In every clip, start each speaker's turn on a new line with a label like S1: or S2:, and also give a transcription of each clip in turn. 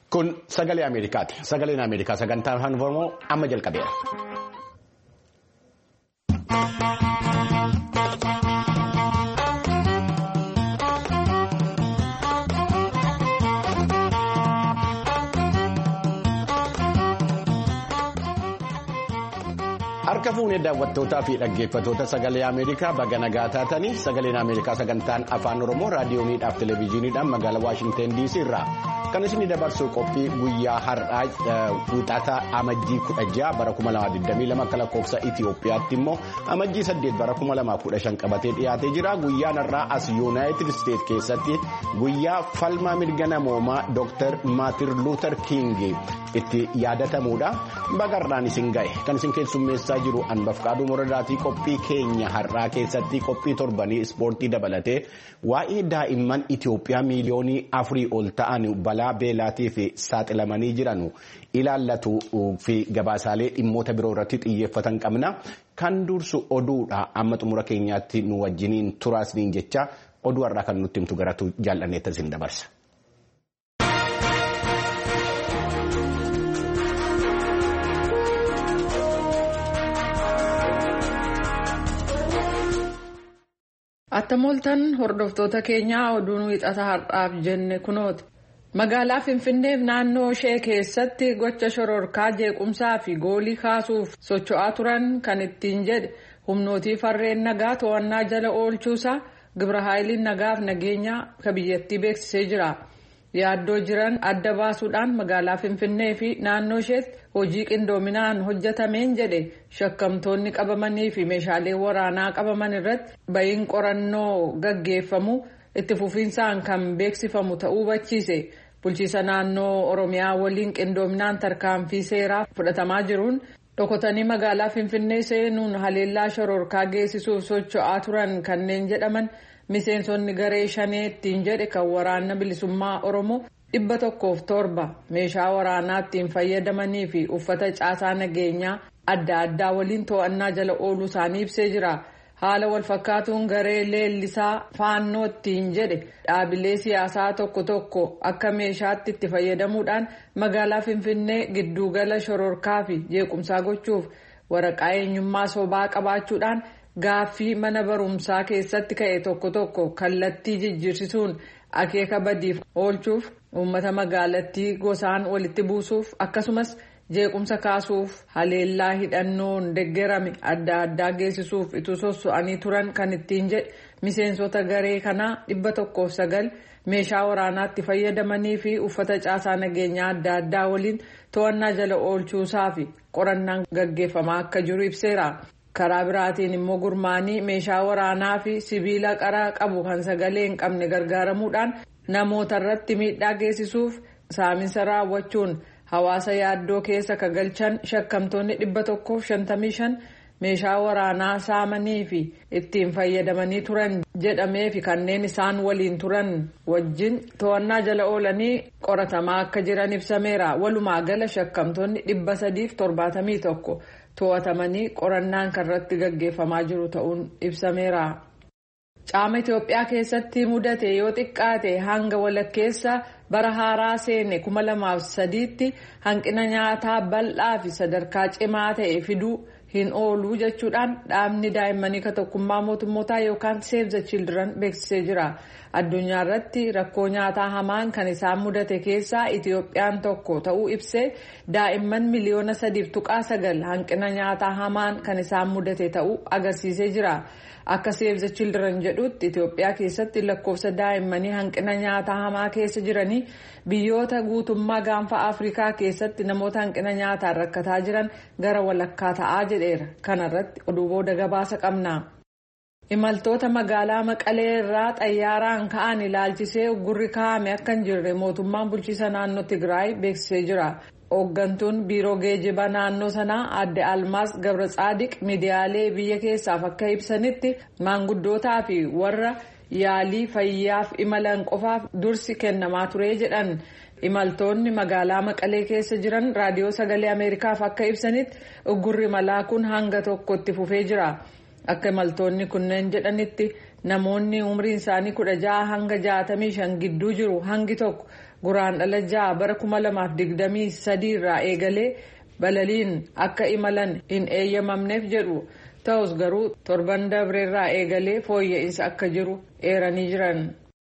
S1: Kun sagalee Ameerikaati. Sagaleen Ameerikaa sagantaan afaan Oromoo amma jalqabeera. Harka fuunee daawwattootaa fi dhaggeeffattoota sagalee Ameerikaa baga nagaa taatanii sagaleen Ameerikaa sagantaan afaan Oromoo raadiyooniidhaaf televezyiiniidhaan magaalaa Waashingteen DC irraa kan isin dabarsu qophii guyyaa har'aa wixata amajjii 16 bara 2022 akka lakkoofsa Itiyoophiyaatti immoo amajjii 8 bara 2015 qabatee dhiyaatee jira. Guyyaan har'aa as Yuunaayitid Isteet keessatti guyyaa falmaa mirga namoomaa Dr. Maartin Luuter King itti yaadatamuudha. Bagarraan isin ga'e kan isin keessummeessaa jiru Anbafqaaduu Moradaatii qophii keenya har'aa keessatti qophii torbanii ispoortii dabalatee waa'ee daa'imman Itiyoophiyaa miiliyoonii 4 ol ta'an balaa beelaatii fi saaxilamanii jiran ilaallatu fi gabaasaalee dhimmoota biroo irratti xiyyeeffatan qabna. Kan dursu oduudha amma xumura keenyaatti nu wajjiniin turaasniin jecha oduu har'aa kan nutti himtu garatu jaallanneetta isin dabarsa.
S2: Attamoltan hordoftoota keenyaa oduun wixata har'aaf jenne kunooti. Magaalaa Finfinneef naannoo ishee keessatti gocha shororkaa jeequmsaa fi goolii kaasuuf socho'aa turan kan ittiin jedhe humnootii farreen nagaa to'annaa jala oolchuusaa Gibra Haayiliin nagaaf nageenyaa ka biyyattii beeksisee jira. Yaaddoo jiran adda baasuudhaan magaalaa Finfinnee fi naannoo isheetti hojii qindoominaan hojjetameen jedhe shakkamtoonni qabamanii fi meeshaalee waraanaa qabaman irratti ba'iin qorannoo gaggeeffamu itti fufiinsaan kan beeksifamu ta'uu hubachiise. Bulchiisa naannoo Oromiyaa waliin qindoominaan tarkaanfii seeraa fudhatamaa jiruun dhokotanii magaalaa Finfinnee seenuun haleellaa shororkaa geessisuuf socho'aa turan kanneen jedhaman miseensonni garee shanee ittiin jedhe kan waraana bilisummaa Oromoo 107 meeshaa waraanaa ittiin fayyadamanii fi uffata caasaa nageenyaa adda addaa waliin to'annaa jala ooluu isaanii ibsee jira. Haala walfakkaatuun garee leellisaa faannoo ittiin jedhe dhaabilee siyaasaa tokko tokko akka meeshaatti itti fayyadamuudhaan magaalaa Finfinnee giddugala shororkaa fi jeequmsaa gochuuf waraqaa eenyummaa sobaa qabaachuudhaan gaaffii mana barumsaa keessatti ka'e tokko tokko kallattii jijjiirsisuun akeeka badiif oolchuuf uummata magaalattii gosaan walitti buusuuf akkasumas jeequmsa kaasuuf haleellaa hidhannoon deeggarame adda addaa geessisuuf itti sosso'anii turan kan ittiin jedhe miseensota garee kanaa 109 meeshaa waraanaatti fayyadamanii fi uffata caasaa nageenyaa adda addaa waliin to'annaa jala oolchuusaa fi qorannaan gaggeeffamaa akka jiru ibseera. Karaa biraatiin immoo gurmaanii meeshaa waraanaa fi sibiila qara qabu kan sagalee hin qabne gargaaramuudhaan namoota irratti miidhaa geessisuuf saaminsa raawwachuun hawaasa yaaddoo keessa ka galchan shakkamtoonni 155 meeshaa waraanaa saamanii fi ittiin fayyadamanii turan jedhamee fi kanneen isaan waliin turan wajjin to'annaa jala oolanii qoratamaa akka jiran ibsameera. Walumaa gala shakkamtoonni 371 to'atamanii qorannaan kanarratti gaggeeffamaa jiru ta'uun ibsameera. Caama Itiyoophiyaa keessatti mudate yoo xiqqaate hanga walakkeessa bara haaraa seene 2003tti hanqina nyaataa bal'aa fi sadarkaa cimaa ta'e fiduu hin ooluu jechuudhaan dhaabni daa'immanii ka tokkummaa mootummootaa yookaan Save the Children beeksisee jira. Addunyaa irratti rakkoo nyaataa hamaan kan isaan mudate keessaa Itiyoophiyaan tokko ta'uu ibsee daa'imman miliyoona 3.9 hanqina nyaataa hamaan kan isaan mudate ta'uu agarsiisee jira. Akka Save the Children jedhutti Itiyoophiyaa keessatti lakkoofsa daa'immanii hanqina nyaataa hamaa keessa jiranii biyyoota guutummaa gaanfa Afrikaa keessatti namoota hanqina nyaataan rakkataa jiran gara walakkaa ta'aa jedheera. Kanarratti oduu booda gabaasa qabna. Imaltoota magaalaa Maqalee irraa xayyaaraan ka'an ilaalchisee uggurri kaa'ame akka hin jirre mootummaan bulchiisa naannoo Tigraay beeksisee jira. Hooggantuun biiroo geejjiba naannoo sanaa adde Almaas Gabratsaadiq miidiyaalee biyya keessaaf akka ibsanitti maanguddootaa fi warra yaalii fayyaaf imalan qofaaf dursi kennamaa ture jedhan. Imaltoonni magaalaa Maqalee keessa jiran raadiyoo sagalee Ameerikaaf akka ibsanitti uggurri imalaa kun hanga tokkotti fufee jira. Akka imaltoonni kunneen jedhanitti namoonni umriin isaanii 16 hanga 65 gidduu jiru hangi tokko guraandhala 6 bara 2023 irraa eegalee balaliin akka imalan hin eeyyamamneef jedhu. Ta'us garuu torban dabreerraa eegalee fooyya'insa akka jiru eeranii jiran.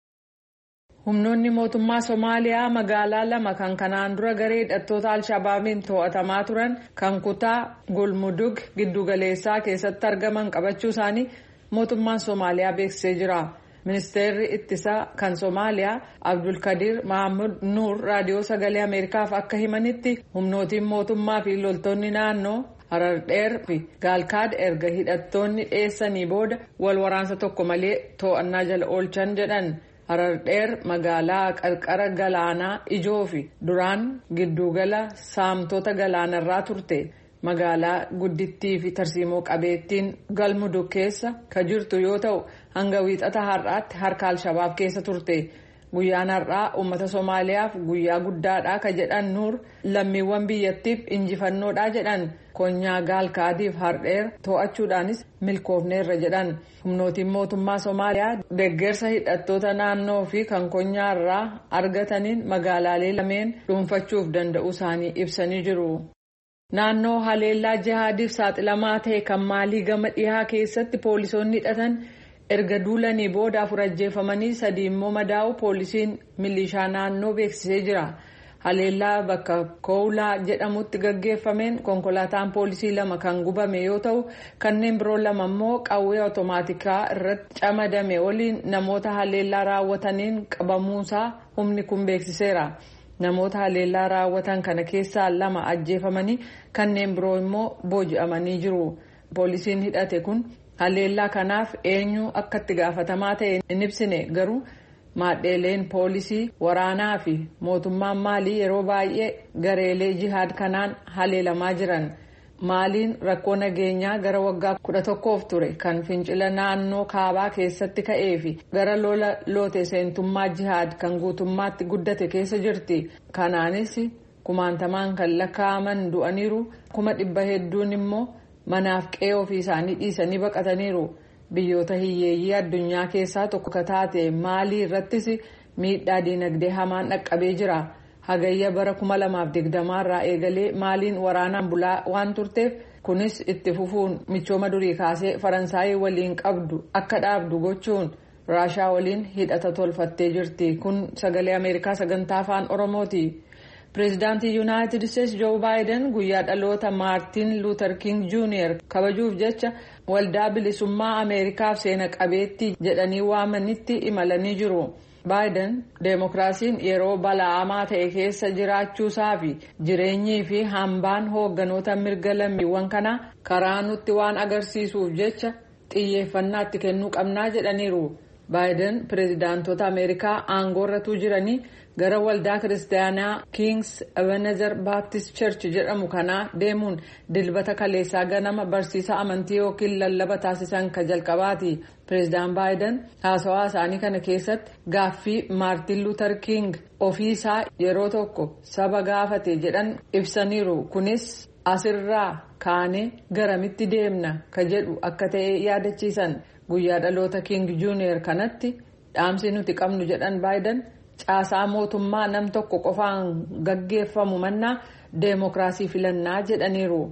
S2: Humnoonni mootummaa Somaaliyaa magaalaa 2 kan kanaan dura garee hidhattoota Alshabaabiin to'atamaa turan kan kutaa Gulmudug giddugaleessaa keessatti argaman qabachuu isaanii mootummaan Somaaliyaa beeksisee jira. Ministeerri ittisaa kan Somaaliyaa Abdulkadir Mahamud Nuur raadiyoo sagalee Ameerikaaf akka himanitti humnootiin mootummaa fi loltoonni naannoo Harardheer fi Gaalkaad erga hidhattoonni dheessanii booda wal waraansa tokko malee to'annaa jala oolchan jedhan. Harardheer magaalaa qarqara galaanaa ijoo fi duraan giddugala saamtota galaanarraa turte. Magaalaa guddittii fi tarsiimoo qabeettiin Galmudug keessa ka jirtu yoo ta'u hanga wiixata har'aatti harka Alshabaab keessa turte. Guyyaan har'aa uummata Somaaliyaaf guyyaa guddaadha ka jedhan Nuur lammiiwwan biyyattiif injifannoodha jedhan. Konyaa Gaalkaadiif Hardheer to'achuudhaanis milkoofneerra jedhan. Humnootiin mootummaa Somaaliyaa deeggarsa hidhattoota naannoo fi kan konyaa irraa argataniin magaalaalee lameen dhuunfachuuf danda'uu isaanii ibsanii jiru. Naannoo haleellaa jihaadiif saaxilamaa ta'e kan Maalii gama dhihaa keessatti poolisoonni hidhatan erga duulanii booda 4 ajjeefamanii 3 immoo madaa'u poolisiin milishaa naannoo beeksisee jira. Haleellaa bakka Koowlaa jedhamutti gaggeeffameen konkolaataan poolisii 2 kan gubame yoo ta'u kanneen biroo 2 immoo qawwee otomaatikaa irratti camadame waliin namoota haleellaa raawwataniin qabamuusaa humni kun beeksiseera. Namoota haleellaa raawwatan kana keessaa 2 ajjeefamanii kanneen biroo immoo booji'amanii jiru. Poolisiin hidhate kun haleellaa kanaaf eenyu akka itti gaafatamaa ta'e hin ibsine garuu maadheeleen poolisii waraanaa fi mootummaan Maalii yeroo baay'ee gareelee jihaad kanaan haleelamaa jiran. Maaliin rakkoo nageenyaa gara waggaa 11f ture kan fincila naannoo kaabaa keessatti ka'ee fi gara lola loote seentummaa jihaad kan guutummaatti guddate keessa jirti. Kanaanis kumaantamaan kan lakkaa'aman du'aniiru 100,000 hedduun immoo manaaf qe'ee ofii isaanii dhiisanii baqataniiru. Biyyoota hiyyeeyyii addunyaa keessaa tokko ka taate Maalii irrattis miidhaa diinagdee hamaan dhaqqabee jira. Hagayya bara 2020 irraa eegalee Maaliin waraanaan bulaa waan turteef kunis itti fufuun michooma durii kaasee Faransaayii waliin qabdu akka dhaabdu gochuun Raashaa waliin hidhata tolfattee jirti. Kun sagalee Ameerikaa sagantaa afaan Oromooti. Pireezidaantii Yuunaayitid Isteetsi Joo Baayiden guyyaa dhaloota Maartiin Luuter King Jr. kabajuuf jecha waldaa bilisummaa Ameerikaaf seena qabeettii jedhanii waamanitti imalanii jiru. Baayiden deemokiraasiin yeroo bala'amaa ta'e keessa jiraachuusaa fi jireenyii fi hambaan hoogganoota mirga lammiiwwan kanaa karaa nutti waan agarsiisuuf jecha xiyyeeffannaa itti kennuu qabnaa jedhaniiru. Baayiden pireezidaantota Ameerikaa aangoorratuu jiranii gara waldaa kiristaanaa Kings Ebenezer Baptist Church jedhamu kanaa deemuun dilbata kaleessaa ganama barsiisa amantii yookiin lallaba taasisan ka jalqabaati. Pireezidaan Baayiden haasawaa isaanii kana keessatti gaaffii Maartiin Luuter King ofiisaa yeroo tokko saba gaafate jedhan ibsaniiru. Kunis asirraa kaanee garamitti deemna ka jedhu akka ta'e yaadachiisan. Guyyaa dhaloota King Jr. kanatti dhaamsi nuti qabnu jedhan Baayiden caasaa mootummaa nam tokko qofaan gaggeeffamu mannaa deemokiraasii filannaa jedhaniiru.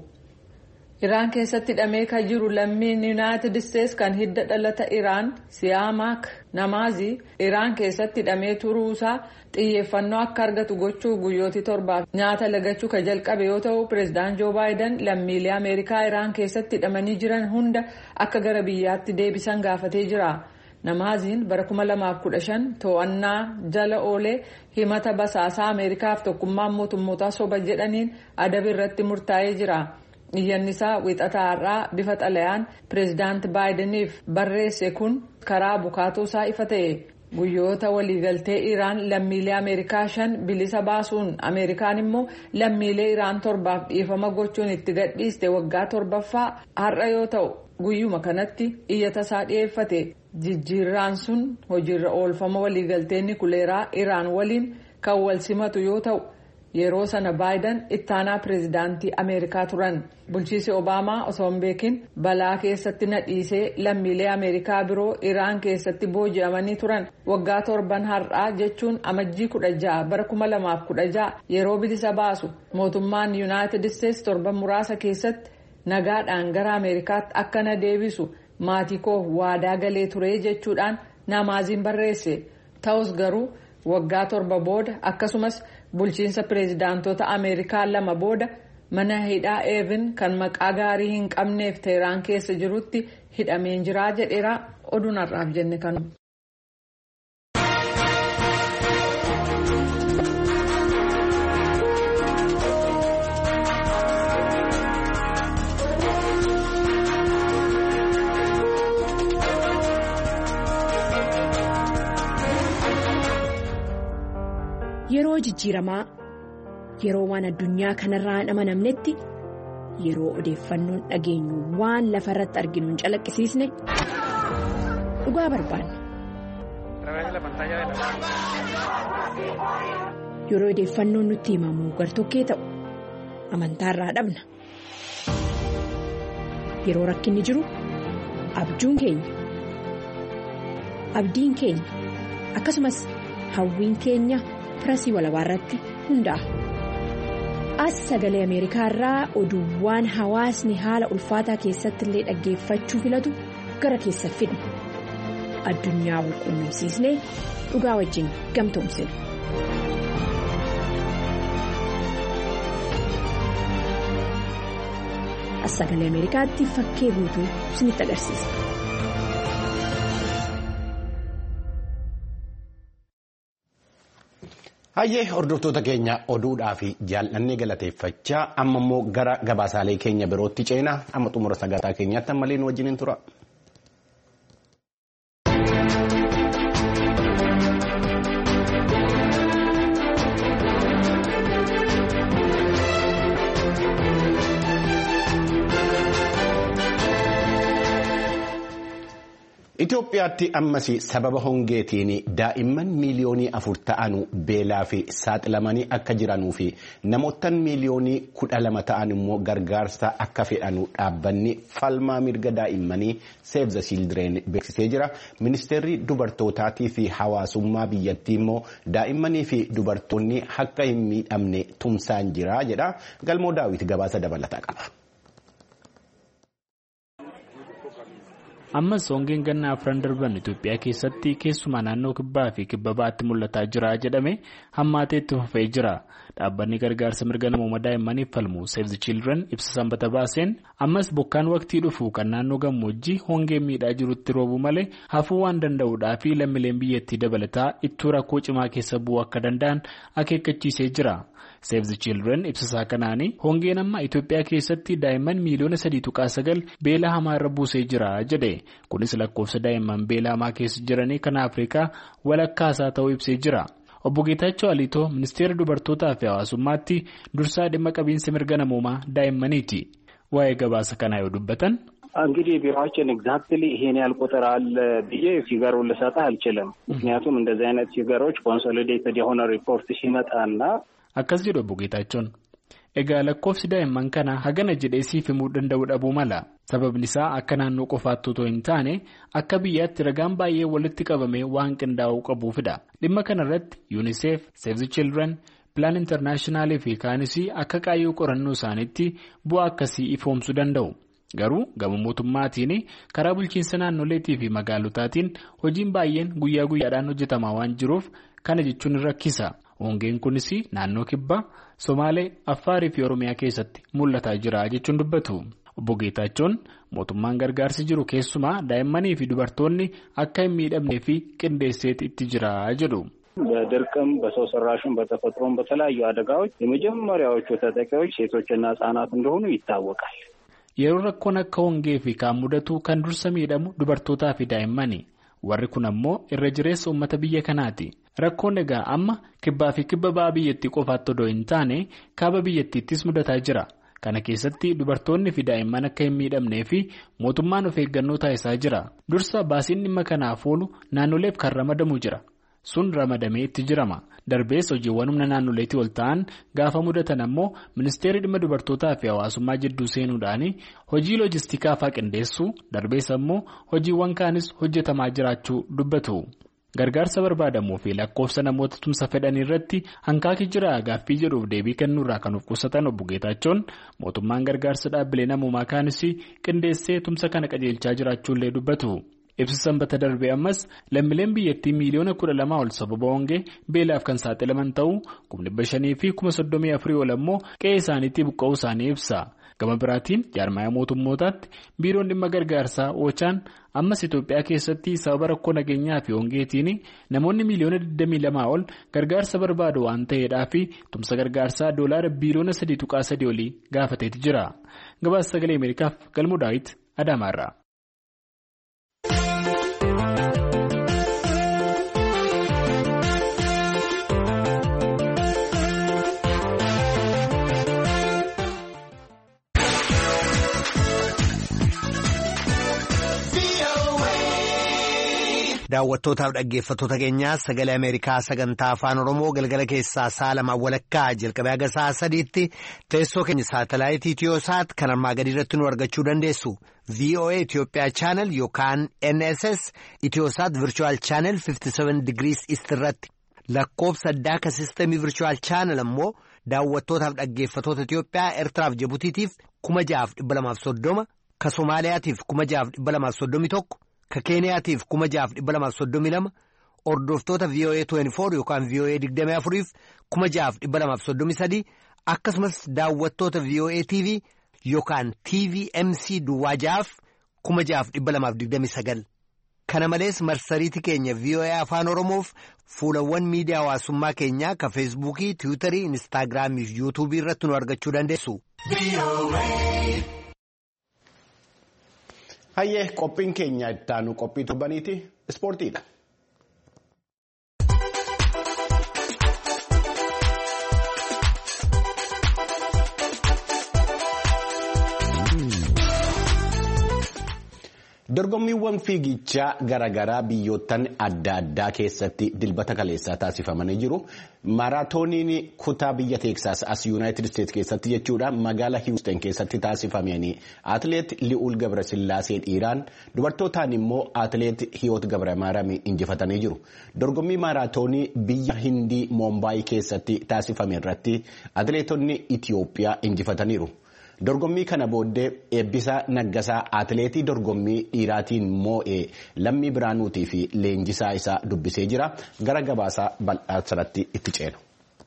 S2: Iraan keessatti hidhamee kan jiru lammiin Yuunaayitid Isteetsi kan hidda dhalata Iraan Siyaamak Namaazii Iraan keessatti hidhamee turuusaa xiyyeeffannoo akka argatu gochuuf guyyooti 7 nyaata lagachuu ka jalqabe yoo ta'u pireezidaan Joo Baayiden lammiilee Ameerikaa Iraan keessatti hidhamanii jiran hunda akka gara biyyaatti deebisan gaafatee jira. Namaaziin bara 2015 to'annaa jala oolee himata basaasaa Ameerikaaf tokkummaan mootummootaa soba jedhaniin adaba irratti murtaa'ee jira. Iyyannisaa wixataa har'aa bifa xalayaan pireezidaanti Baayideniif barreesse kun karaa bukaatoosaa ifa ta'e. Guyyoota waliigaltee Iraan lammiilee Ameerikaa 5 bilisa baasuun Ameerikaan immoo lammiilee Iraan 7 dhiifama gochuun itti gadhiiste waggaa 7ffaa har'a yoo ta'u guyyuma kanatti iyyatasaa dhiyeeffate. Jijjiirraan sun hojiirra oolfama waliigaltee nikuleeraa Iraan waliin kan wal simatu yoo ta'u yeroo sana Baayiden ittaanaa pireezidaantii Ameerikaa turan. Bulchiinsi Obaamaa osoo hin beekin balaa keessatti nadhiisee lammiilee Ameerikaa biroo Iraan keessatti booji'amanii turan. Waggaa torban har'aa jechuun amajjii 16 bara 2016 yeroo bilisa baasu mootummaan Yuunaayitid Isteetsi torban muraasa keessatti nagaadhaan gara Ameerikaatti akka na deebisu maatii koo waadaa galee ture jechuudhaan Namaaziin barreesse. Ta'us garuu waggaa 7 booda akkasumas bulchiinsa pireezidaantota Ameerikaa 2 booda mana hidhaa Eevin kan maqaa gaarii hin qabneef Teheraan keessa jirutti hidhameen jira jedheera. Oduun har'aaf jenne kanu.
S3: Yeroo jijjiiramaa, yeroo waan addunyaa kanarraa hin amanamnetti, yeroo odeeffannoon dhageenyu waan lafa irratti arginu hin calaqqisiisne dhugaa barbaanna. Yeroo odeeffannoon nutti himamu gartokkee ta'u amantaarraa dhabna. Yeroo rakkinni jiru abjuun keenya akkasumas hawwiin keenya Firasii walabaa irratti hundaa'a. As sagalee Ameerikaa irraa oduuwwan hawaasni haala ulfaataa keessatti illee dhaggeeffachuu filatu gara keessa fidna. Addunyaa wal quunnamsiisnee dhugaa wajjin gamtoomsina. As sagalee Ameerikaatti fakkee guutuu isinitti agarsiisa.
S1: Hayyee hordoftoota keenya oduudhaa fi jaallannee galateeffachaa amma immoo gara gabaasaalee keenya birootti ceenaa amma xumura sagantaa keenyaatti ammallee nu wajjin tura. Itoophiyaatti ammas sababa hongeetiin daa'imman miiliyoonii 4 ta'an beelaa fi saaxilamanii akka jiranuu fi namoottan miiliyoonii 12 ta'an immoo gargaarsa akka fedhanu dhaabbanni falmaa mirga daa'immanii Save the Children beeksisee jira. Ministeerri dubartootaatii fi hawaasummaa biyyattii immoo daa'immanii fi dubartoonni akka hin miidhamne tumsaan jira jedha. Galmoo Daawit gabaasa dabalataa qaba.
S4: Ammas hongeen gannaa 4 darban Itoophiyaa keessatti keessumaa naannoo kibbaa fi kibba baatti mul'ataa jira jedhame hammaatee itti fufee jira. Dhaabbanni gargaarsa mirga namooma daa'immaniif falmu Save the Children ibsa sanbata baaseen ammas bokkaan waqtii dhufu kan naannoo gammoojjii hongeen miidhaa jirutti roobu malee hafuu waan danda'uudhaa fi lammiileen biyyattii dabalataa ittuu rakkoo cimaa keessa bu'uu akka danda'an akeekkachiisee jira. Save the Children ibsasaa kanaanii hongeen amma Itoophiyaa keessatti daa'imman miiliyoona 3.9 beela hamaa irra buusee jira jedhe. Kunis lakkoofsa daa'imman beela hamaa keessa jiranii kan Afrikaa walakkaasaa ta'uu ibsee jira. Obbo Geetaachoo Aliitoo ministeera dubartootaa fi hawaasummaatti dursaa dhimma qabiinsa mirga namoomaa daa'immaniiti. Waa'ee gabaasa kanaa yoo dubbatan.
S5: እንግዲህ ቢሮአችን ኤግዛክትሊ ይሄን ያህል ቁጥር አለ ብዬ ፊገሩን ልሰጥህ አልችልም። ምክንያቱም እንደዚህ አይነት ፊገሮች ኮንሶሊዴትድ የሆነ ሪፖርት ሲመጣና
S4: akkas jedhu Obbo Geetaachon. Egaa lakkoofsi daa'imman kana hagana jedhee siif himuu danda'u dhabuu mala. Sababni isaa akka naannoo qofaatti otoo hin taane akka biyyaatti ragaan baay'ee walitti qabamee waan qindaa'uu qabuufidha. Dhimma kanarratti UNICEF, Save the Children, Plan International fi kaanis akka qaayyoo qorannoo isaaniitti bu'aa akkasii ifoomsuu danda'u. Garuu gama mootummaatiin karaa bulchiinsa naannoleetii fi magaalotaatiin hojiin baay'een guyyaa guyyaadhaan hojjetamaa waan jiruuf kana jechuun rakkisa. Hongeen kunis naannoo kibbaa, Somaalee, Affaarii fi Oromiyaa keessatti mul'ataa jira jechuun dubbatu. Obbo Geetaachoon mootummaan gargaarsi jiru keessumaa daa'immanii fi dubartoonni akka hin miidhamnee fi qindeesseet itti jira jedhu.
S5: በድርቅም በሰው ሰራሽም በተፈጥሮም በተለያዩ አደጋዎች የመጀመሪያዎቹ ተጠቂዎች ሴቶችና ህጻናት እንደሆኑ ይታወቃል።
S4: Yeroo rakkoon akka hongee fi kaan mudatu kan dursa miidhamu dubartootaa fi daa'immani. Warri kun ammoo irra jireessa uummata biyya kanaati. Rakkoon egaa amma kibbaa fi kibba ba'aa biyyattii qofaatti odoo hin taane kaaba biyyattiittis mudataa jira. Kana keessatti dubartoonni fi daa'imman akka hin miidhamnee fi mootummaan of eeggannoo taasisaa jira. Dursa baasiin dhimma kanaaf oolu naannoleef kan ramadamu jira. sun ramadamee itti jirama. Darbees hojiiwwan humna naannoleetii ol ta'an gaafa mudatan ammoo ministeerri dhimma dubartootaa fi hawaasummaa jidduu seenuudhaan hojii loojistikaa fa'aa qindeessuu darbees ammoo hojiiwwan kaanis hojjetamaa jiraachuu dubbatu. Gargaarsa barbaadamuu fi lakkoofsa namoota tumsa fedhan irratti hanqaaqi jira gaaffii jedhuuf deebii kennuurraa kan of qusatan obbo Geetaachoon mootummaan gargaarsa dhaabbilee namoomaa kaanis qindeessee tumsa kana qajeelchaa jiraachuullee dubbatu. Ibsa sanbata darbee ammas lammiileen biyyattii miliyoona 12 ol sababa hongee beelaaf kan saaxilaman ta'uu 500,000 fi 34,000 ol ammoo qe'ee isaaniitti buqqa'uu isaanii ibsa. Gama biraatiin jaarmaaya mootummootaatti biiroon dhimma gargaarsaa Oochaan ammas Itoophiyaa keessatti sababa rakkoo nageenyaa fi hongeetiin namoonni miliyoona 22 ol gargaarsa barbaadu waan ta'eedhaa fi tumsa gargaarsaa doolaara biiliyoona 3.3 olii gaafateeti jira. Gabaasa sagalee Ameerikaaf Galmuu Daawit Adaamaarraa.
S6: Daawwattootaaf dhaggeeffattoota keenyaa sagalee Ameerikaa sagantaa afaan Oromoo galgala keessaa sa'a lamaa walakkaa jalqabee haga sa'a sadiitti teessoo keenya saatalaayitii Itiyoosaat kan armaa gadii irratti nu argachuu dandeessu. VOA Itoophiyaa chaanel yookaan NSS Itiyoosaat Virtual Channel 57 Degrees East irratti lakkoofsa addaa ka sistemii Virtual Channel ammoo daawwattootaaf dhaggeeffattoota Itiyoophiyaa Eertiraaf Jibutiitiif 6,230 ka Somaaliyaatiif 6,231 ka Keeniyaatiif 6,232 hordoftoota VOA 24 yookaan VOA 24 6,233 akkasumas daawwattoota VOA TV yookaan TVMC Duwwaajaaf 6,229 kana malees marsariitii keenya VOA afaan Oromoof fuulawwan miidiyaa hawaasummaa keenyaa ka Feesbuukii, Tiwiitarii, Inistaagiraamii fi Yuutuubii irratti nu argachuu dandeessu.
S1: Hayyee qophiin keenya ittaanu qophii turbaniiti ispoortiidha. Dorgommiiwwan fiigichaa garaagaraa biyyoottan adda addaa keessatti dilbata kaleessaa taasifamanii jiru. Maaraatooniin kutaa biyya Teeksaas as Yuunaayitid Isteetsi keessatti jechuudha magaalaa Hiwusteen keessatti taasifamanii atileet Li'uul Gabrasillaasee dhiiraan dubartootaan immoo atileet Hiyoot Gabramaaram injifatanii jiru. Dorgommii maaraatoonii biyya Hindii Moombaayii keessatti taasifame irratti atileetonni Itiyoophiyaa injifataniiru. Dorgommii kana booddee Eebbisaa Naggasaa atileetii dorgommii dhiiraatiin moo'ee Lammii Biraanuutii fi leenjisaa isaa dubbisee jira. Gara gabaasaa bal'aa sanatti itti ceenu.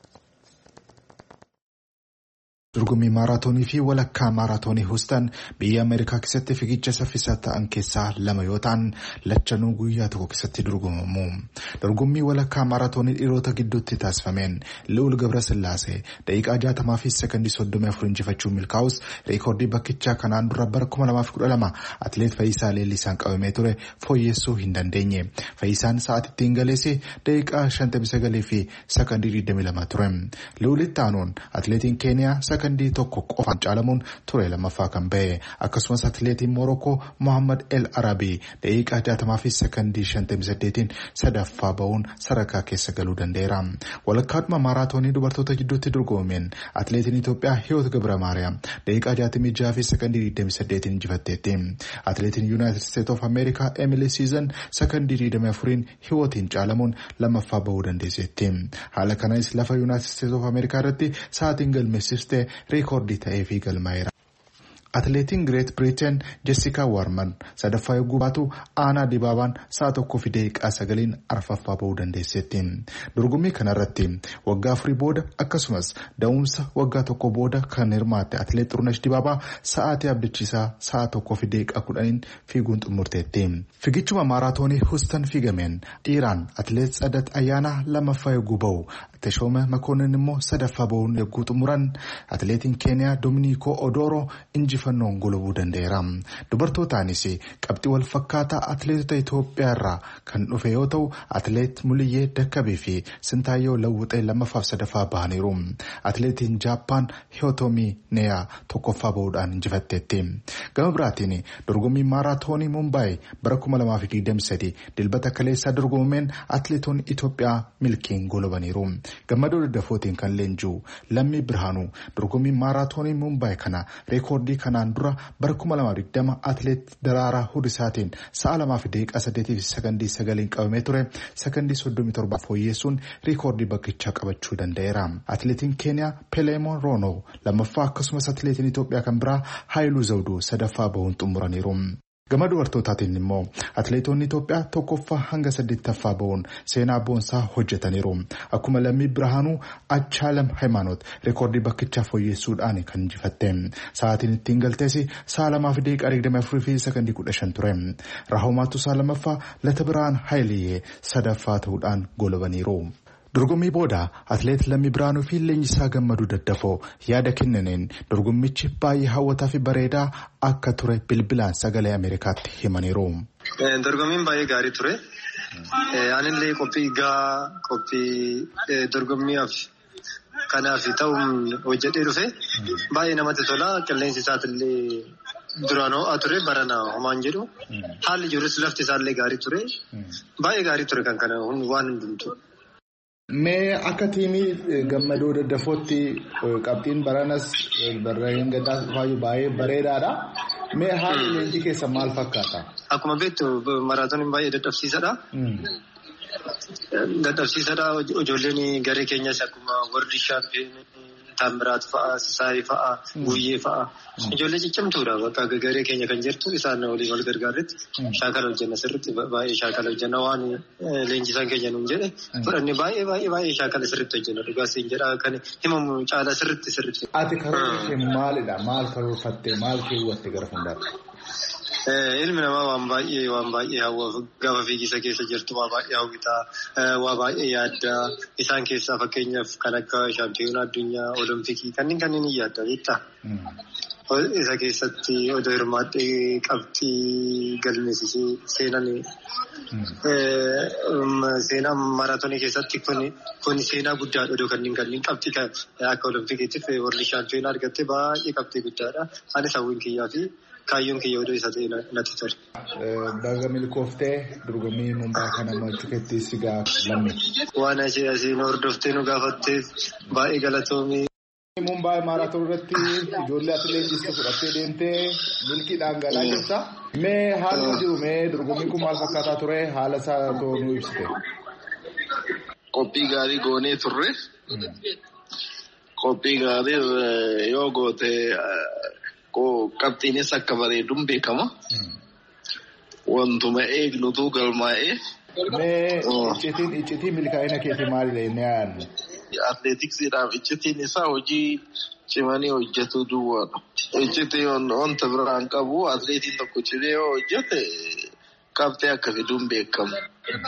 S7: Dorgommii maaraatoonii fi walakkaa maaraatoonii Houston biyya Ameerikaa keessatti fiigicha saffisaa ta'an keessaa lama yoo ta'an lachanuu guyyaa tokko keessatti dorgomamu. Dorgommii walakkaa maaraatoonii dhiirota gidduutti taasifameen Li'uul Gabrasillaasee daqiiqaa 60 fi sekondii 34 injifachuun milkaa'us reekoordii bakkichaa kanaan dura bara 2012 atileet Fayyisaa Leellisaan qabamee ture fooyyessuu hin dandeenye. Fayyisaan sa'aatittiin galeesse daqiiqaa 59 fi sekondii 22 ture. Li'uulitti aanuun atileetiin Keeniyaa sekondii tokko qofaan caalamuun ture lammaffaa kan ba'e. Akkasumas atileetiin Moorokoo Mohammad El Arabii daqiiqaa 60 fi sekondii 58 sadaffaa ba'uun sadarkaa keessa galuu danda'eera. Walakkaadhuma maaraatoonii dubartoota gidduutti dorgomameen atileetiin Itoophiyaa Hiyoot Gabramaaram daqiiqaa 66 fi sekondii 28 injifatteetti. Atileetiin Yuunaayitid Isteetsi of Ameerikaa Emily Season sekondii 24 Hiyootiin caalamuun lammaffaa ba'uu dandeesseetti. Haala kanas lafa Yuunaayitid Isteetsi of Ameerikaa irratti sa'aatiin galmeessistee reekoordii ta'ee fi galmaa'eera. Atileetiin Greet Britain Jessica Warman sadaffaa yogguu baatu Aanaa Dibaabaan sa'a 1 fi daqiiqaa 9 arfaffaa ba'uu dandeesseetti. Dorgommii kanarratti waggaa 4 booda akkasumas da'umsa waggaa 1 booda kan hirmaatte atileet Xurunesh Dibaabaa sa'aatii abdachiisaa sa'a 1 fi daqiiqaa 10 fiiguun xumurteetti. Fiigichuma maaraatoonii Houston fiigameen dhiiraan atileet Tsadat Ayyaanaa lammaffaa yogguu ba'u Teshoome Makoonnin immoo sadaffaa bahuun yogguu xumuran atileetiin Keeniyaa Dominikoo Odooroo injifannoon golobuu danda'eera. Dubartootaanis qabxii wal fakkaataa atileetota Itoophiyaa irraa kan dhufe yoo ta'u atileet Muliyyee Dakkabee fi Sintaayyoo Lawwixee lammaffaa fi sadaffaa bahaniiru. Atileetiin Jaappaan Hiyootomii Neeyaa tokkoffaa bahuudhaan injifatteetti. Gama biraatiin dorgommii maaraatoonii Mumbaay bara 2023 dilbata kaleessaa dorgomameen atileetonni Itoophiyaa milkiin golobaniiru. Gammadoo daddafootiin kan leenji'u Lammii Birhaanuu dorgommii maaraatoonii Mumbaay kana reekoordii kanaan dura bara 2020 atileet Daraaraa Hudisaatiin sa'a 2:8 qabamee ture sekondii 37 fooyyeessuun reekoordii bakkichaa qabachuu danda'eera. Atileetiin Keeniyaa Peleemoon Roonoo lammaffaa akkasumas atileetiin Itoophiyaa kan biraa Haayiluu Zawuduu sadaffaa bahuun xumuraniiru. Gama dubartootaatiin immoo atileetonni Itoophiyaa tokkoffaa hanga 8ffaa bahuun seenaa boonsaa hojjetaniiru. Akkuma Lammii Birhaanuu Achaalam Hayimaanoot reekoordii bakkichaa fooyyeessuudhaan kan injifatte. Sa'aatiin ittiin galtees sa'a 2:24 fi sekondii 15 ture. Rahoomaatu sa'a lammaffaa Lata Birhaan Haayiliyee sadaffaa ta'uudhaan golobaniiru. Dorgommii booda atileet Lammii Birhaanuu fi leenjisaa Gammaduu Daddafoo yaada kennaniin dorgommichi baay'ee hawwataa fi bareedaa akka ture bilbilaan sagalee Ameerikaatti himaniiru.
S8: Dorgommiin baay'ee gaarii ture. Anillee qophii dorgommiif kanaaf ta'uun hojjedhee dhufe baay'ee namatti tola. Qilleensi isaatillee duraan ho'aa ture barana homaan jedhu. Haalli jirus lafti isaallee gaarii ture. Baay'ee gaarii ture kan kana waan hundumtu.
S7: Mee akka tiimii Gammadoo Daddafootti qabxiin baranas barreen gaddaas baay'ee bareedaadha. Mee haalli leenjii keessa maal fakkaata? Akkuma
S8: beektu maraatooniin baay'ee dadhabsiisaadha. Dadhabsiisaadha. Ijoolleen garee keenyas akkuma warri shaampiyeenii Taamiraat fa'a, Sisaayii fa'a, Guyyee fa'a. Ijoollee ciccimtuudha. Bakka garee keenya kan jirtu isaan waliin wal gargaarretti shaakala hojjenna sirriitti baay'ee shaakala hojjenna waan leenjisaan keenya nuun jedhe fudhanne baay'ee shaakala sirriitti hojjenna dhugaasiin jedha kan himamu caala sirriitti.
S7: Ati karoora kee maalidha? Maal karoorfattee maal keewwatte gara fuulduraatti?
S8: Ilmi namaa waan baay'ee hawwa gaafa fiigicha keessa jirtu waa baay'ee hawwitaa waa baay'ee yaaddaa isaan keessaa fakkeenyaaf kan akka shaampiyoonaa addunyaa olompikii kanneen ni yaadda jechuudha. Isa keessatti odoo hirmaattee qabxii galmeessisee seenaan maraatoonii keessatti kun seenaa guddaadha. Odoo kanneen qabxii akka olimpikiitiif warri shaampiyoonaa argatte baay'ee qabxii guddaadha. Anis hawwiin kiyyaa fi kaayyoon kiyya odoo isa ta'e natti tole.
S7: Baga milkooftee dorgommii Mumbaay kana mo'achuu keetti si gaafannee.
S8: Waan asiin hordoftee nu gaafatteef baay'ee galatoomii.
S7: Mumbaay maaraatoon irratti ijoollee atileetii fudhattee deemtee milkiidhaan galaa jirta. Mee haalli jiru dorgommiin kun maal fakkaataa ture haala isaa nu ibsite.
S9: Qophii gaarii goonee turre. Qophii gaarii yoo goote qabxiinis akka bareeduun beekama. Wantuma eegnutu galmaa'ee.
S7: Mee iccitiin milkaa'ina keetii maalidha inni yaadnu?
S9: Atileetiksiidhaaf iccitiin isaa hojii cimanii hojjetu duwwaadha. Iccitii wanta biraan qabu atileetiin tokko cimee yoo hojjete qabxii akka fiduun beekama.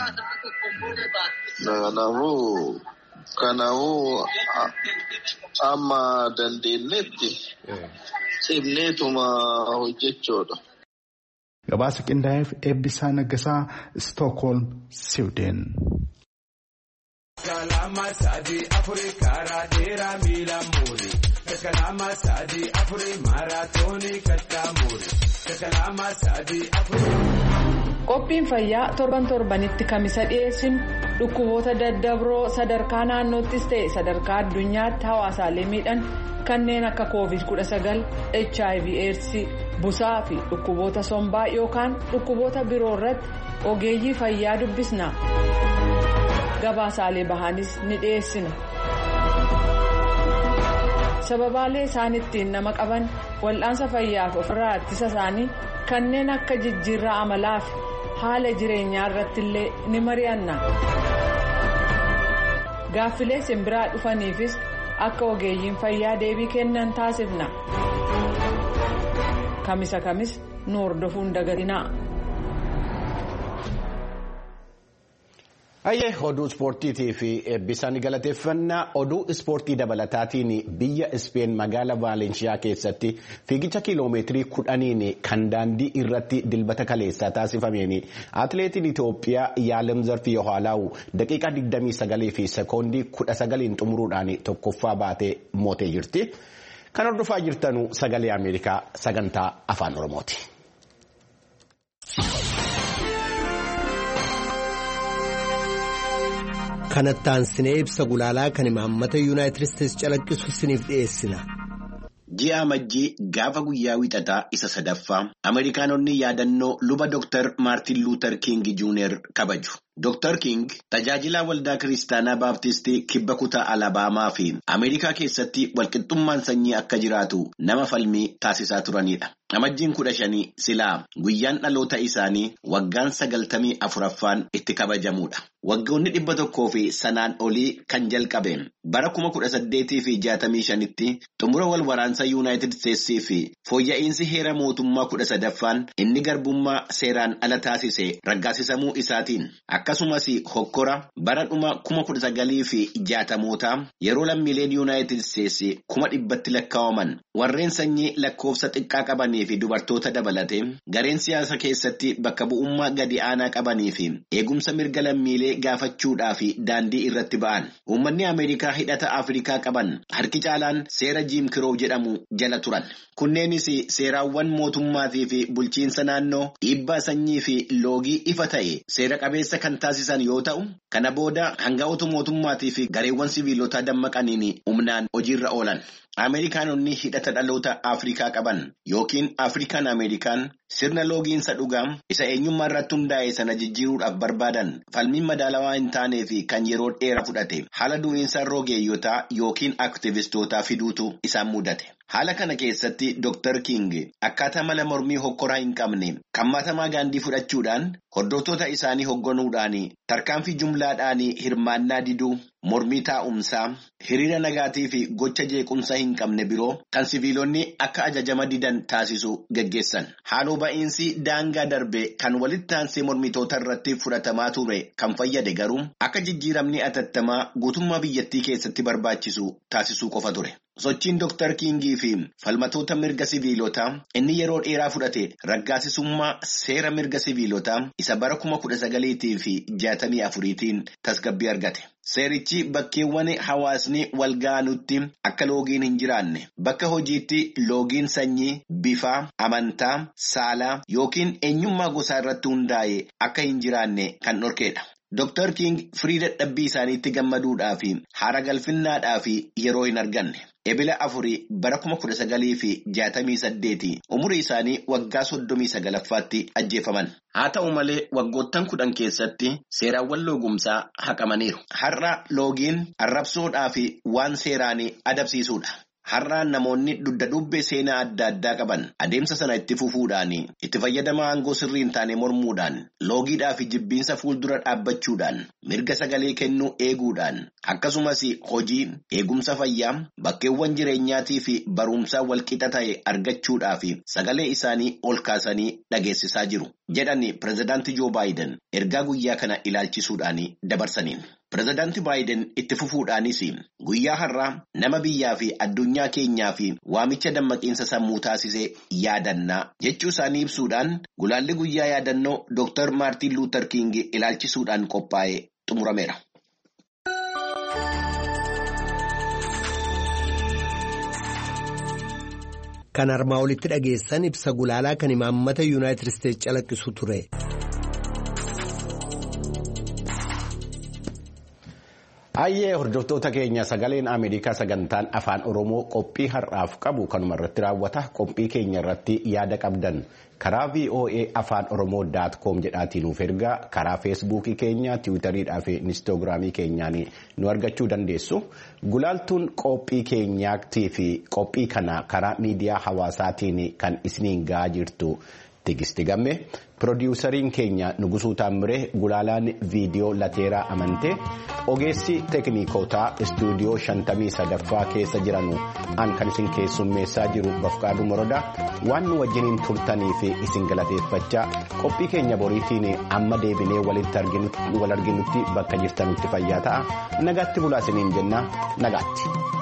S9: Kanaafuu amma dandeenyetti cimneetuma hojjechuudha.
S7: Gabaasa qindaa'eef Eebbisaa Naggasaa Stookholm, Siwideen.
S10: Kalama sadii afurii karaa dheeraa miila muuri. Kalama sadii afurii maaraatoonii kattaa muuri. Kalama sadii afurii.
S2: Qophiin fayyaa torbanitti kamisa dhiyeessinu dhukkuboota daddabroo sadarkaa naannoottis ta'e sadarkaa addunyaatti hawaasaalee miidhan kanneen akka COVID-19, HIV/AIDS, busaa fi dhukkuboota sombaa yookaan dhukkuboota biroo irratti ogeeyyii fayyaa dubbisna. Gabaasaalee bahaanis ni dhiyeessina. Sababaalee isaan ittiin nama qaban wal'aansa fayyaaf ofirraa ittisa isaanii kanneen akka jijjiirraa amalaa fi haala jireenyaa irratti illee ni mari'anna. Gaaffilee simbiraa dhufaniifis akka ogeeyyiin fayyaa deebii kennan taasifna. Kamisa kamis nu hordofuun dagatinaa.
S1: Hayyee oduu ispoortiitii fi eebbisaan galateeffannaa oduu ispoortii dabalataatiin biyya Ispeen magaalaa Vaalensiyaa keessatti fiigicha kiiloomeetirii 10 kan daandii irratti dilbata kaleessaa taasifameen atileetiin Itoophiyaa Yaalem Zarfii Yohaalaa'u daqiiqaa 29 fi sekoondii 19 xumuruudhaan tokkoffaa baatee mootee jirti. Kan hordofaa jirtanu sagalee Ameerikaa sagantaa afaan Oromooti.
S6: Kanattaan sinee ibsa gulaalaa kan imaammata Yuunaayitid Isteetsi calaqqisu siniif dhiyeessina.
S1: Ji'a Amajjii gaafa guyyaa wixataa isa sadaffaa Ameerikaanonni yaadannoo luba Dr. Maartin Luuter King Jr. kabaju. Dr. King tajaajilaa waldaa kiristaanaa baaptistii kibba kutaa Alabaamaa fi Ameerikaa keessatti walqixxummaan sanyii akka jiraatu nama falmii taasisaa turanidha. Amajjiin 15 silaa guyyaan dhaloota isaanii waggaan 94ffaan itti kabajamudha. Waggoonni 100 fi sanaan olii kan jalqabeen bara 1865tti xumura wal waraansa Yuunaayitid Isteetsii fi fooyya'insi heera mootummaa 13ffaan inni garbummaa seeraan ala taasise raggaasisamuu isaatiin akkasumas hokkora bara dhuma 1960mootaa yeroo lammiileen Yuunaayitid Isteetsi 100tti lakkaa'aman warreen sanyii lakkoofsa xiqqaa qabanii fi dubartoota dabalatee gareen siyaasa keessatti bakka bu'ummaa gadi aanaa qabanii fi eegumsa mirga lammiilee gaafachuudhaa fi daandii irratti ba'an. Uummanni Ameerikaa hidhata Afrikaa qaban harki caalaan seera Jim Crow jedhamu jala turan. Kunneenis seeraawwan mootummaatii fi bulchiinsa naannoo dhiibbaa sanyii fi loogii ifa ta'e seera qabeessa kan taasisan yoo ta'u, kana booda hanga'oota mootummaatii fi gareewwan siviilotaa dammaqaniin humnaan hojiirra oolan. Ameerikaanonni hidhata dhaloota Afrikaa qaban yookiin Afrikaan Ameerikaan sirna loogiinsa dhugaa isa eenyummaa irratti hundaa'e sana jijjiiruudhaaf barbaadan falmiin madaalawaa hin taanee fi kan yeroo dheeraa fudhate haala du'iinsa rogeeyyotaa yookiin aktiivistootaa fiduutu isaan mudate. Haala kana keessatti Dr. King akkaataa mala mormii hokkoraa hin qabne kan maatamaa gaandii fudhachuudhaan hordoftoota isaanii hogganuudhaan tarkaanfii jumlaadhaan hirmaannaa diduu mormii taa'umsaa hiriira nagaatii fi gocha jeequmsa hin qabne biroo kan siviilonni akka ajajama didan taasisu geggeessan. Haaloo ba'iinsi daangaa darbe kan walitti aansee mormitoota irratti fudhatamaa ture kan fayyade garuu akka jijjiiramni atattamaa guutummaa biyyattii keessatti barbaachisu taasisuu qofa ture. Sochiin Dr. Kingii fi falmatoota mirga siviilotaa inni yeroo dheeraa fudhate raggaasisummaa seera mirga siviilotaa isa bara 1964tiin tasgabbii argate. Seerichi bakkeewwan hawaasni wal ga'anutti akka loogiin hin jiraanne bakka hojiitti loogiin sanyii, bifaa, amantaa, saalaa yookiin eenyummaa gosaa irratti hundaa'e akka hin jiraanne kan dhorkeedha. Dr. King firii dadhabbii isaaniitti gammaduudhaa fi haara galfinnaadhaa fi yeroo hin arganne. Ebila 4 bara 1968 umurii isaanii waggaa 39ffaatti ajjeefaman. Haa ta'u malee waggoottan 10 keessatti seeraawwan loogumsaa haqamaniiru. Har'a loogiin arrabsoodhaa fi waan seeraan adabsiisuudha. Har'aan namoonni dugda dubbee seenaa adda addaa qaban adeemsa sana itti fufuudhaan itti fayyadama aangoo sirrii hin taane mormuudhaan loogiidhaa fi jibbiinsa fuuldura dhaabbachuudhaan mirga sagalee kennuu eeguudhaan akkasumas hojii eegumsa fayyaa bakkeewwan jireenyaatii fi barumsaa walqixa ta'e argachuudhaa fi sagalee isaanii ol kaasanii dhageessisaa jiru jedhani pirezidaantii Joo Baayiden ergaa guyyaa kana ilaalchisuudhaan dabarsaniin. Pirezidaantii Baayiden itti fufuudhaanis guyyaa har'aa nama biyyaa fi addunyaa keenyaa fi waamicha dammaqiinsa sammuu taasisee yaadannaa jechuu isaanii ibsuudhaan gulaalli guyyaa yaadannoo Dr. Maartin Luuter King ilaalchisuudhaan qophaa'ee xumurameera.
S6: Kan armaa olitti dhageessan ibsa gulaalaa kan imaammata Yuunaayitid Isteetsi calaqqisu ture.
S1: Hayyee hordoftoota keenya sagaleen Ameerikaa sagantaan afaan Oromoo qophii har'aaf qabu kanuma irratti raawwata. Qophii keenya irratti yaada qabdan karaa VOA afaan Oromoo.com jedhaatiin nuuf ergaa karaa feesbuukii keenya tiwiitariidhaa fi inistoogiraamii keenyaan nu argachuu dandeessu. Gulaaltuun qophii keenyaatii fi qophii kana karaa miidiyaa hawaasaatiin kan isiniin ga'aa jirtu Tigisti Gammee, piroodiwusariin keenya Nugusuu Taamiree, Gulaalaan viidiyoo Lateeraa Amantee, ogeessi teeknikootaa istuudiyoo 53ffaa keessa jiranu an kan isin keessummeessaa jiru Bafqaaduu Morodaa waan nu wajjiniin turtanii fi isin galateeffachaa qophii keenya boriitiin amma deebinee wal arginutti bakka jirtanutti fayyaa ta'a. Nagaatti bulaa isiniin jenna. Nagaatti.